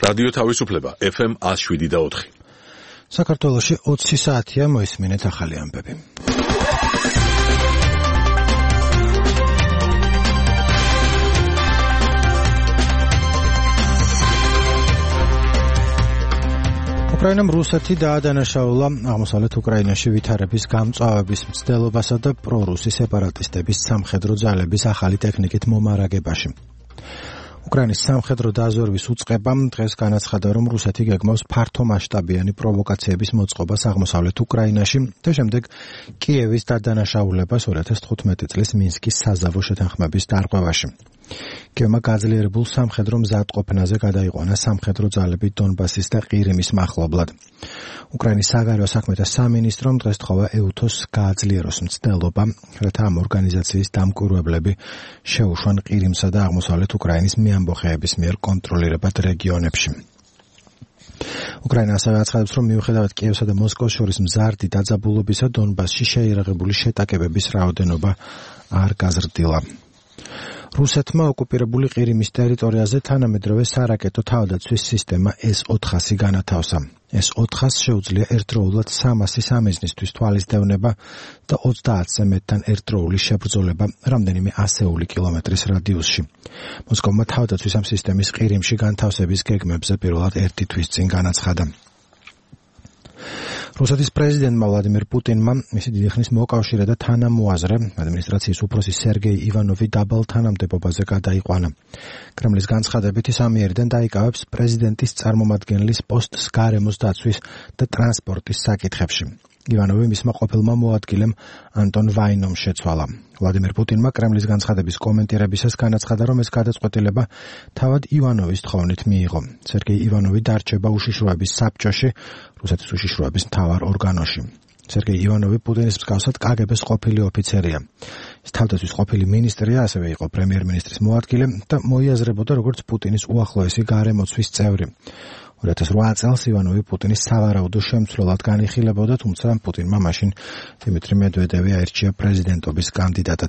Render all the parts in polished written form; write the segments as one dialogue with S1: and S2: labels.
S1: რადიო თავისუფლება FM 107.4.
S2: საქართველოში 20 საათია მოისმინეთ ახალი ამბები. უკრაინამ რუსეთი დაადანაშაულა აღმოსავლეთ უკრაინაში ვითარების გამწვავების მცდელობასა და პრორუსი სეპარატისტების სამხედრო ძალების ახალი ტექნიკით მომარაგებაში. უკრაინის სამხედრო დაზვერვის უწყებამ დღეს განაცხადა, რომ რუსეთი გეგმავს ფართომასშტაბიანი პროვოკაციების მოწყობას აღმოსავლეთ უკრაინაში და შემდეგ კიევის დადანაშაულებას 2015 წლის მინსკის საზავო შეთანხმების დარღვევაში. კიევმა გაძლიერებულ სამხედრო მზადყოფნაზე გადაიყვანა სამხედრო ძალები დონბასის და ყირიმის მახლობლად. უკრაინის საგარეო საქმეთა სამინისტრომ დღეს თხოვა ეუთოს გააძლიეროს მცდელობა, რათა ამ ორგანიზაციის დამკვირვებლები შეუშვან ყირიმსა და აღმოსავლეთ უკრაინის მეამბოხეების მიერ კონტროლირებად რეგიონებში. უკრაინა ასევე აცხადებს, რომ მიუხედავად კიევსა და მოსკოვს შორის მზარდი დაძაბულობისა, დონბასში შეიარაღებული შეტაკებების რაოდენობა არ გაზრდილა. რუსეთმა ოკუპირებული ყირიმის ტერიტორიაზე თანამედროვე სარაკეტო თავდაცვის სისტემა S-400 განათავსა. S-400 შეუძლია ერთდროულად 300 სამიზნისთვის თვალისდევნება და 30-ზე მეტთან ერთდროული შებრძოლება რამდენიმე ასეული კილომეტრის რადიუსში. მოსკოვმა თავდაცვის ამ სისტემის ყირიმში განთავსების გეგმებზე პირველად 1 თვის წინ განაცხადა. რუსეთის პრეზიდენტმა ვლადიმირ პუტინმა მისი დიდი ხნის მოკავშირე და თანამოაზრე ადმინისტრაციის უფროსი სერგეი ივანოვი დაბალ თანამდებობაზე გადაიყვანა. კრემლის განცხადებით ის ამიერიდან დაიკავებს პრეზიდენტის წარმომადგენლის პოსტს გარემოს დაცვის და ტრანსპორტის საკითხებში. ივანოვი მისმა ყოფილმა მოადგილემ ანტონ ვაინომ შეცვალა. ვლადიმირ პუტინმა კრემლის განცხადების კომენტირებისას განაცხადა, რომ ეს გადაწყვეტილება თავად ივანოვის თხოვნით მიიღო. სერგეი ივანოვი დარჩება უშიშროების საბჭოში, რუსეთის უშიშროების მთავარ ორგანოში. სერგეი ივანოვი პუტინის მსგავსად KGB-ს ყოფილი ოფიცერია. ის თავდაცვის ყოფილი მინისტრია, ასევე იყო პრემიერ-მინისტრის მოადგილე და მოიაზრებოდა როგორც პუტინის უახლოესი გარემოცვის წევრი. 2008 წელს ივანოვი პუტინის სავარაუდო შემცვლელად განიხილებოდა, თუმცა პუტინმა მაშინ დიმიტრი მედვედევი აირჩია პრეზიდენტობის კანდიდატად.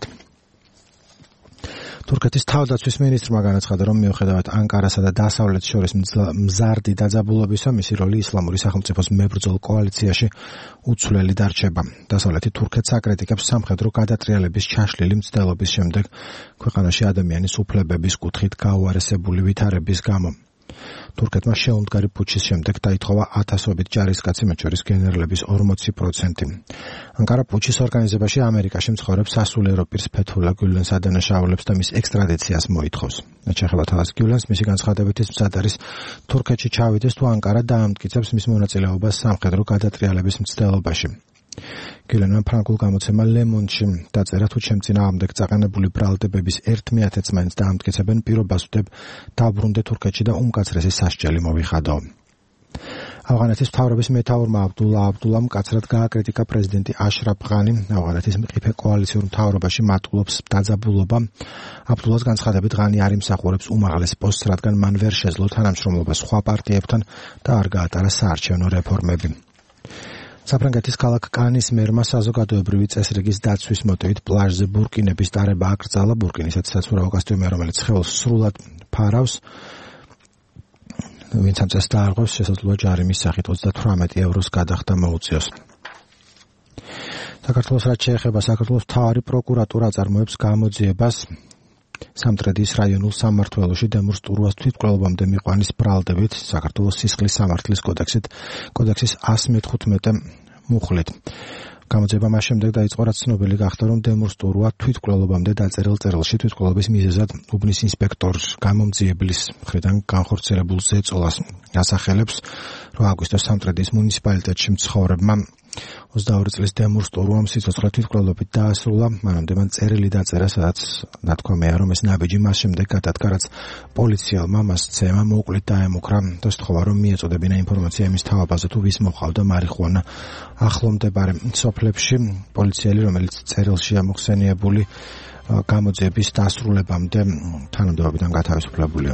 S2: თურქეთის თავდაცვის მინისტრმა განაცხადა, რომ მიუხედავად ანკარასა და დასავლეთს შორის მზარდი დაძაბულობისა, მისი როლი ისლამური სახელმწიფოს მებრძოლ კოალიციაში უცვლელი დარჩება. დასავლეთი თურქეთს აკრიტიკებს სამხედრო გადატრიალების ჩაშლილი მცდელობის შემდეგ ქვეყანაში ადამიანის უფლებების კუთხით გაუარესებული ვითარების გამო. თურქეთმა შეუმდგარი პუჩის შემდეგ დაითხოვა ათასობით ჯარისკაცი, მათ შორის გენერლების 40%. ანკარა პუჩის ორგანიზებაში ამერიკაში მცხოვრებ სასულიერო პირს ფეთულა გულენს ადანაშაულებს და მის ექსტრადიციას მოითხოვს. რაც შეეხება თალას გულენს, მისი განცხადებით ის მზად არის თურქეთში ჩავიდეს, თუ ანკარა დაამტკიცებს მის მონაწილეობას სამხედრო გადატრიალების მცდელობაში. გილენმა ფრანგულ გამოცემა ლემონში დაწერა, თუ ჩემ წინააღმდეგ წაყენებული ბრალდებების 1/1000-ს მაინც დაამტკიცებენ, პირობას ვდებ დავბრუნდე თურქეთში და უმკაცრესი სასჯელი მოვიხადო. ავღანეთის მთავრობის მეთაურმა აბდულამ მკაცრად გააკრიტიკა პრეზიდენტი აშრაფ ღანი. ავღანეთის მყიფე კოალიციურ მთავრობაში მატყლობს დაძაბულობა. აბდულას განცხადებით ღანი არ იმსახურებს უმაღლეს პოსტს, რადგან მან ვერ შეძლო თანამშრომლობა სხვა პარტიებთან და არ გაატარა საარჩევნო რეფორმები. საფრანგეთის ქალაქ კანის მერმა საზოგადოებრივი წესრიგის დაცვის მოტივით პლაჟზე ბურკინების ტარება აკრძალა. ბურკინისაც საცურაო კოსტიუმია, რომელიც სხეულს სრულად ფარავს. ვინც ამ წესს დაარღვევს, შესაძლოა ჯარიმის სახით 38 ევროს გადახდა მოუწიოს. საქართველოს რაც შეეხება საქართველოს მთავარი პროკურატურა აწარმოებს გამოძიებას სამტრედიის რაიონულ სამმართველოში დემურს ტურვას თვითმკვლელობამდე მიყვანის ბრალდებით საქართველოს სისხლის სამართლის კოდექსის 115 მუხლით. გამოძიება მას შემდეგ დაიწყო, რაც ცნობილი გახდა, რომ დემურს ტურვა თვითმკვლელობამდე დაწერილ წერილში თვითმკვლელობის მიზეზად უბნის ინსპექტორ გამომძიებლის მხრიდან განხორციელებულ ზეწოლას ასახელებს, რომ აგვისტოს სამტრედიის მუნიციპალიტეტში მცხოვრებმა 22 წლის დემურს ტურვამ სიცოცხლე თვითმკვლელობით დაასრულა. მანამდე მან წერილი დაწერა, სადაც ნათქვამია, რომ ეს ნაბიჯი მას შემდეგ გადადგა, რაც პოლიციელმა მას ცემა მოუკლით დაემუქრა და სთხოვა, რომ მიეწოდებინა ინფორმაცია იმის თავაბაზე, თუ ვის მოჰყავდა მარიხუანა ახლომდებარე სოფლებში. პოლიციელი, რომელიც წერილშია მოხსენიებული, გამოძიების დასრულებამდე თანამდებობიდან გათავისუფლებულია.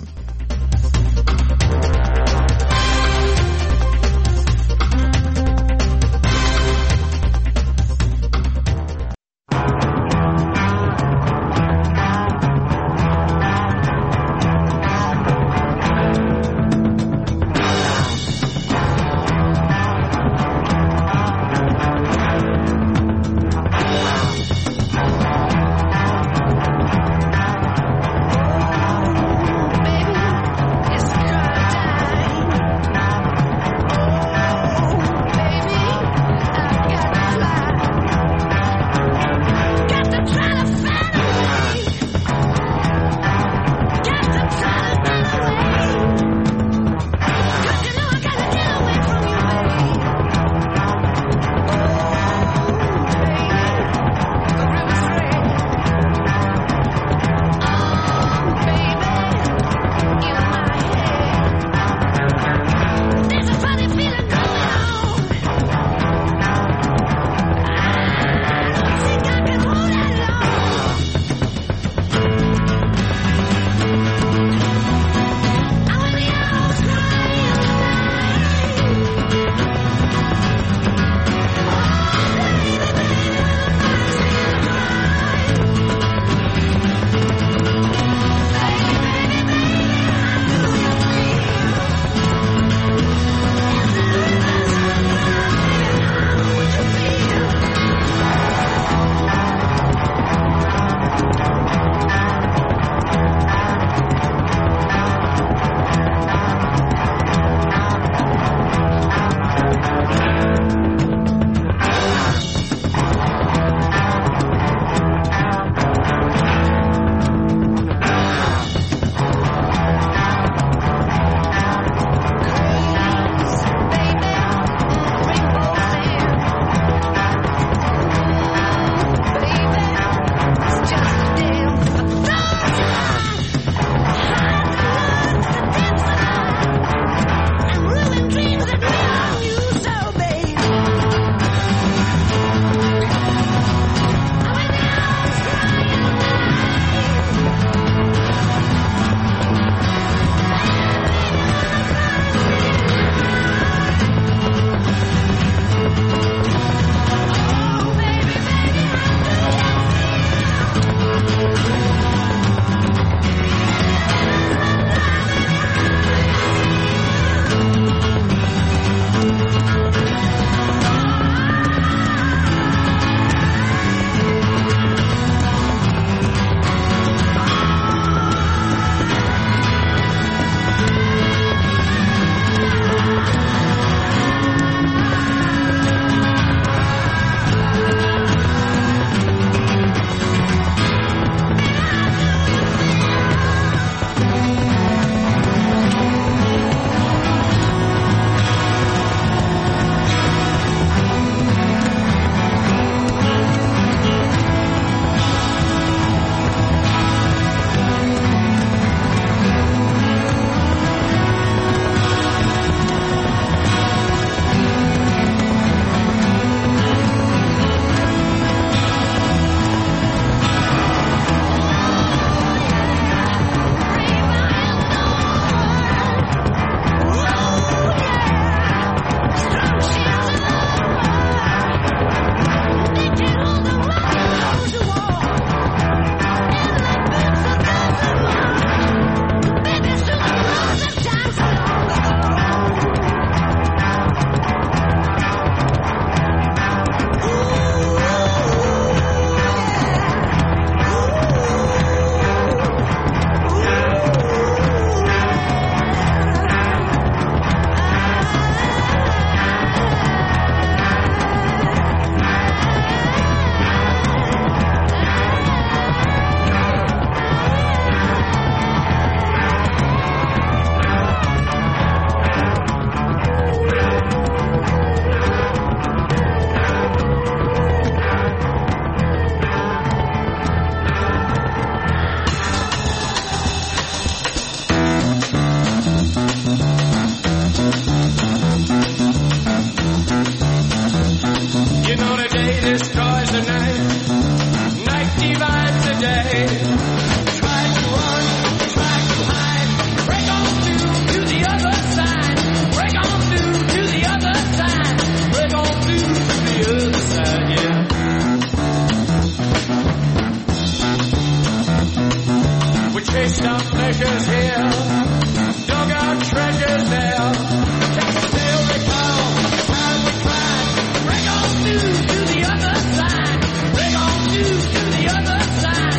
S3: Laced up measures here, dug out treasures there. Still recall how we cried. Bring on news to the other side. Bring on news to the other side.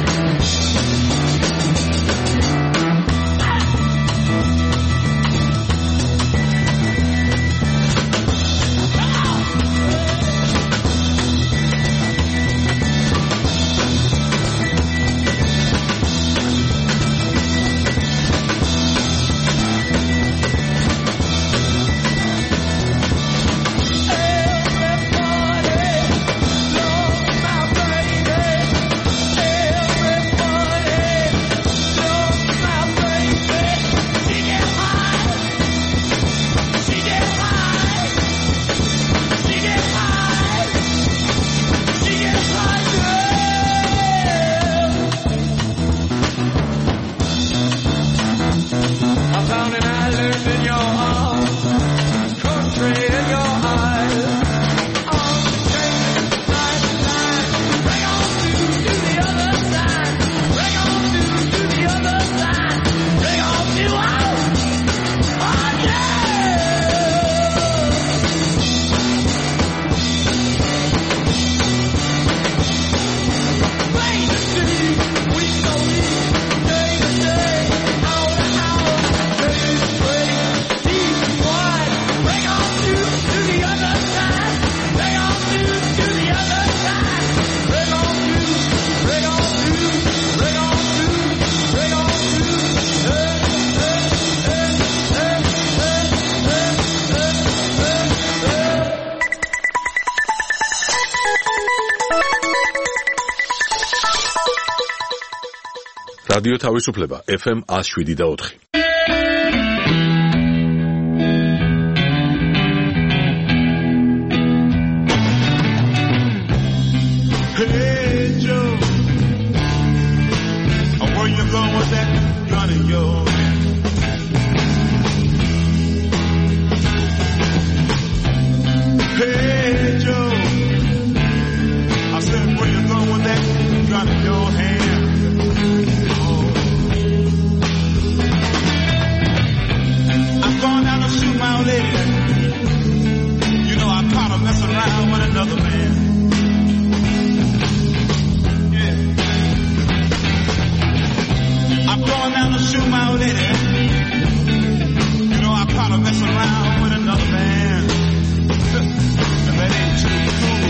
S1: რადიო თავისუფლება FM 107.4.
S4: Hey Joe, where you going with that gun in your hand? Hey Joe, I said where you going with that gun in your hand? I'm going down to shoot my old lady. You know I caught her messing around with another man. I'm going down to shoot my old lady. You know I caught her messing around with another man. And that ain't too cool.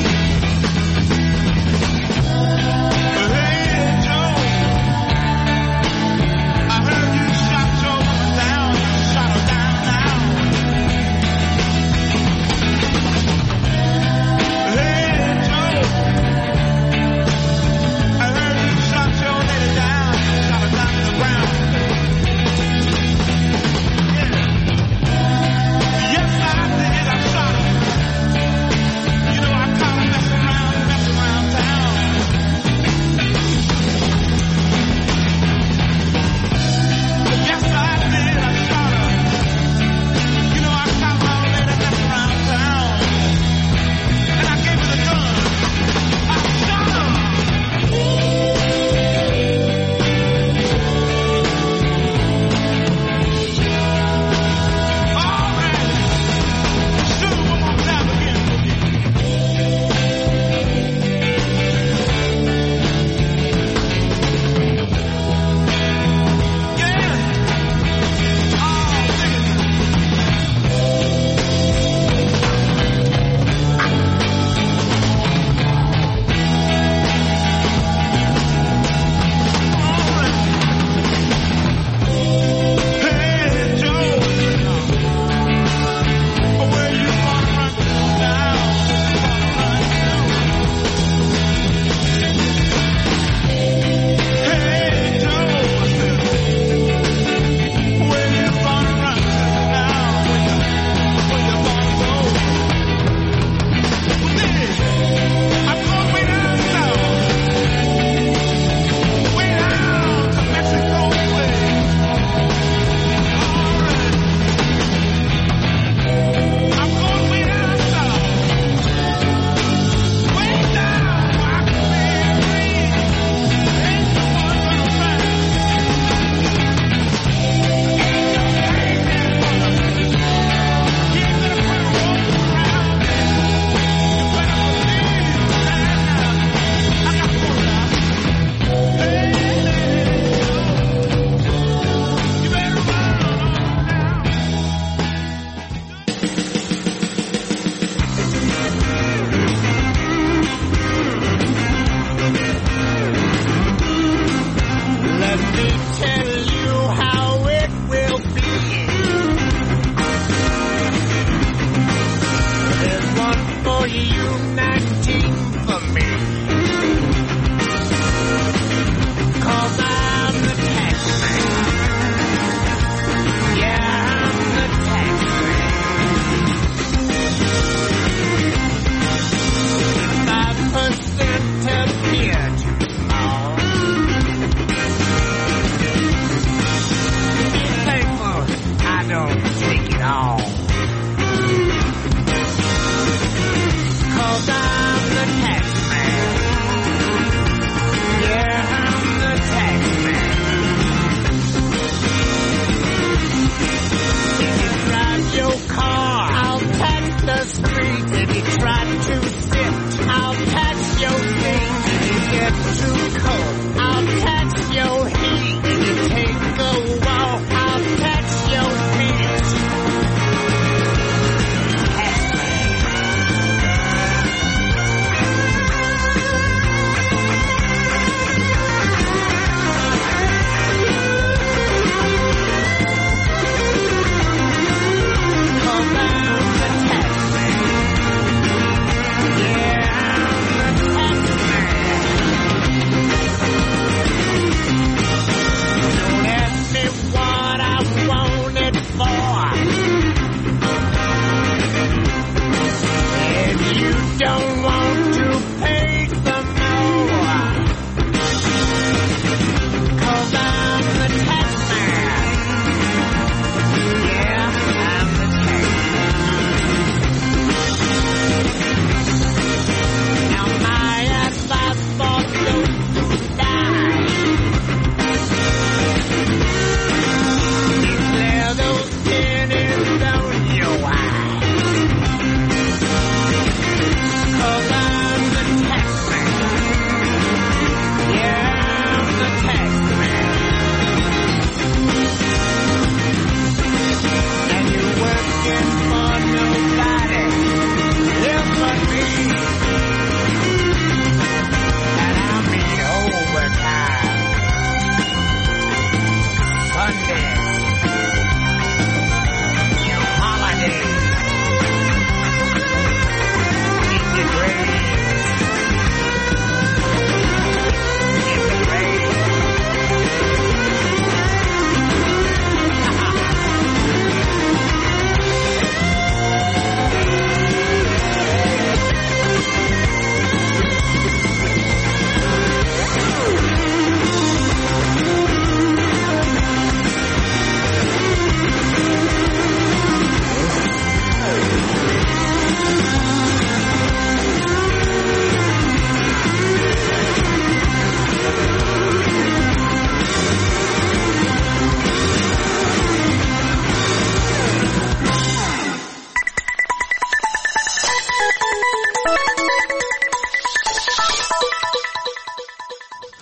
S4: But hey, Joe, I heard you shot your woman down. You shot her down now. Hey, Joe, I heard you shot your lady down. You shot her down to the ground.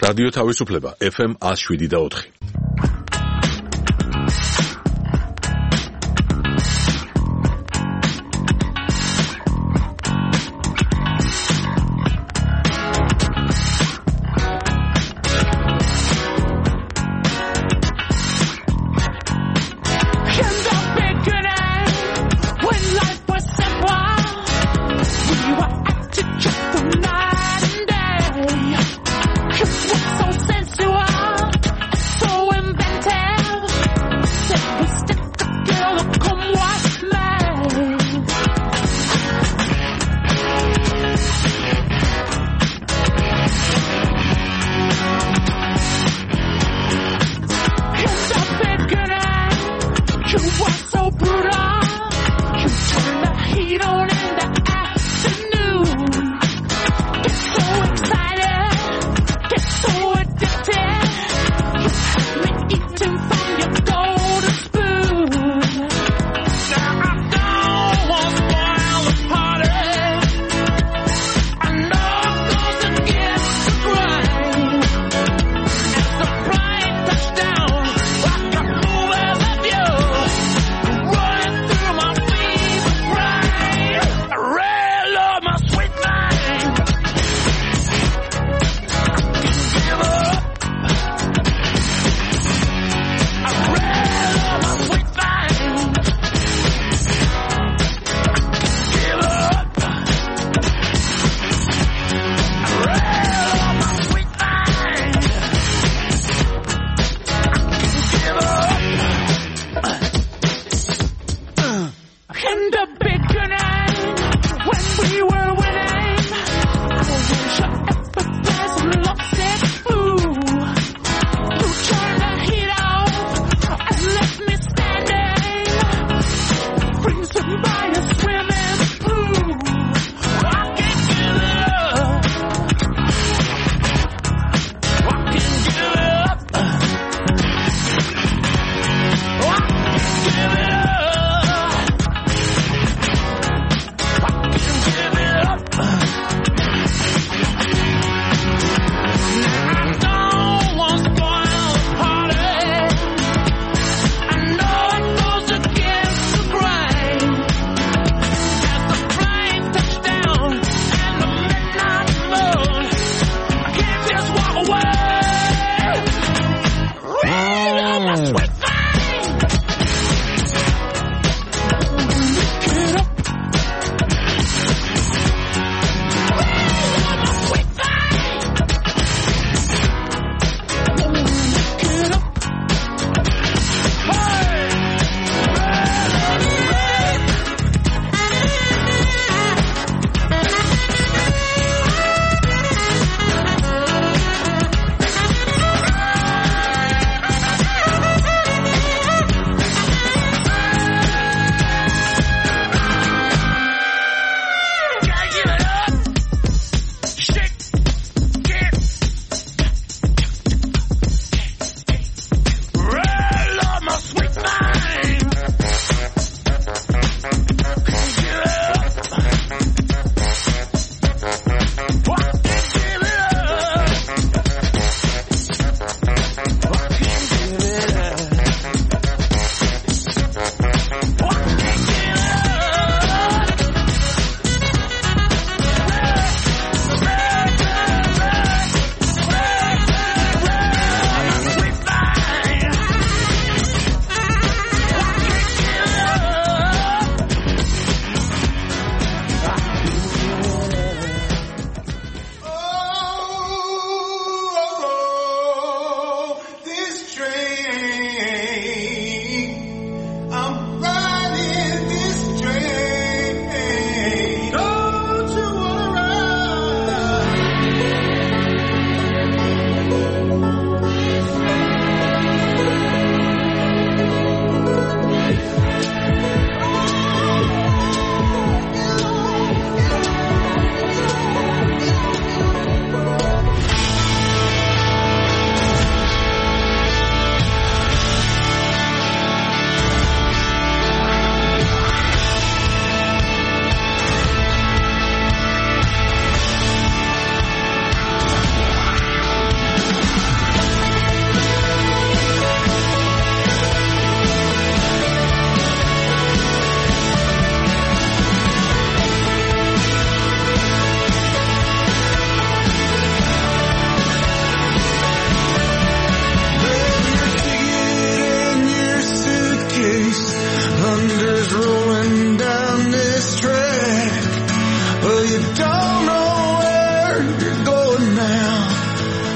S1: რადიო თავისუფლება FM 107.4.
S3: So sensual, so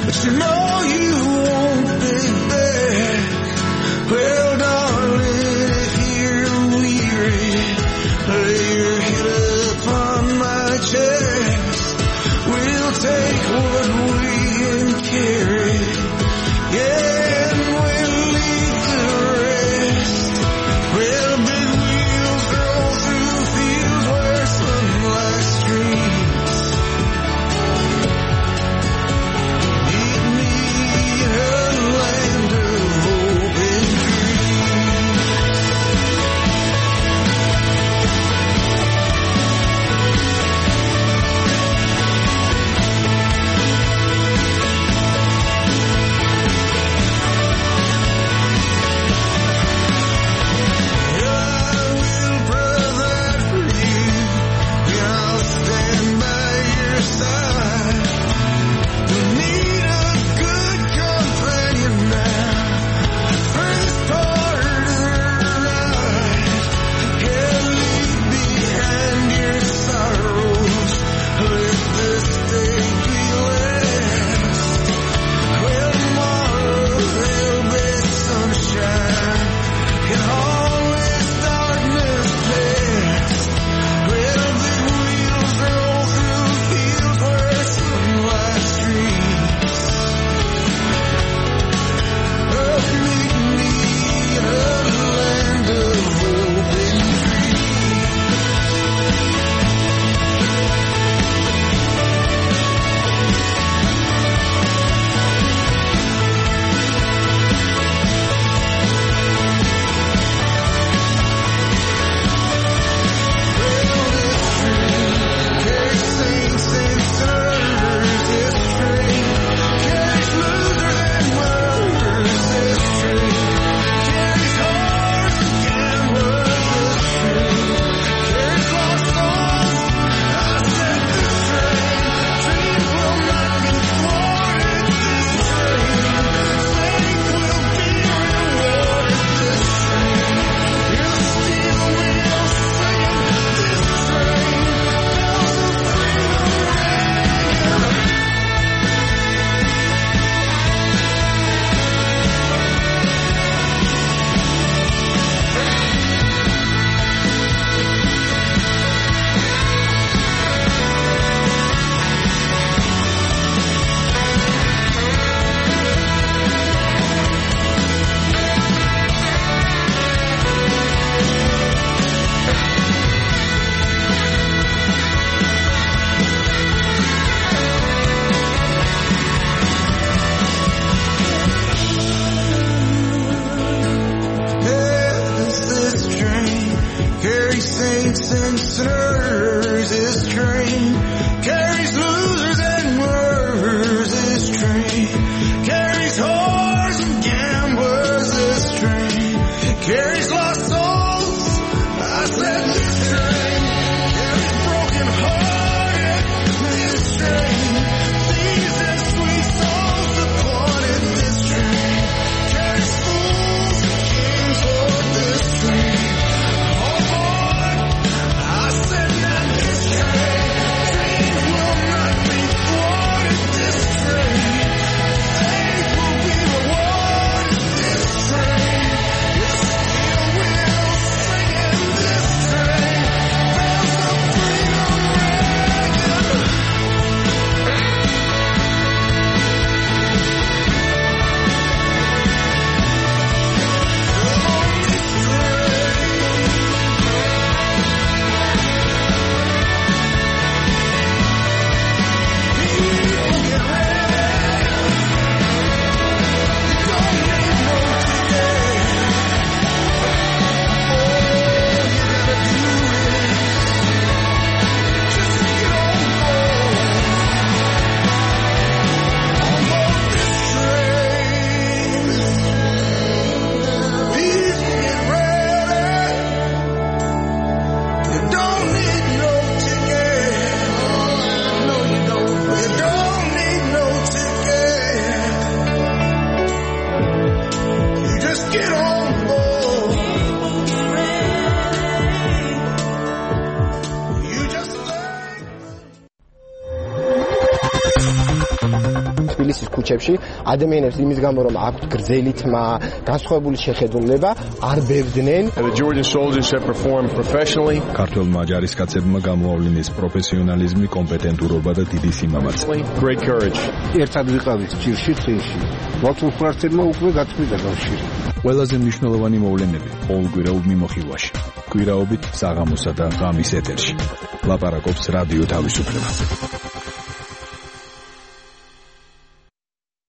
S5: but you know you won't be back. Well, darling, if you're weary, lay your head upon my chest. We'll take what we can carry, yeah, and we'll leave the rest. Well, big wheels roll through fields where sunlight streams. Meet me
S6: თბილისის ქუჩებში ადამიანებს იმის გამო რომ აქვთ გრძელი თმა, განსხვავებული შეხედულება, არ ბევდნენ.
S7: The Georgian soldiers have performed professionally.
S8: ქართველმა ჯარისკაცებმა გამოავლინეს პროფესიონალიზმი, კომპეტენტურობა და დიდი სიმამაცე.
S7: Great courage.
S9: ერთად ვიყავით ჭირში წინში. ლოცვა-ფარცებმა უკვე გაწყვიტა კავშირი.
S8: ყველაზე მნიშვნელოვანი მოვლენები ყოველკვირეულ მიმოხილვაში. კვირაობით საღამოსა და ღამის ეთერში. ლაპარაკობს რადიო თავისუფლება.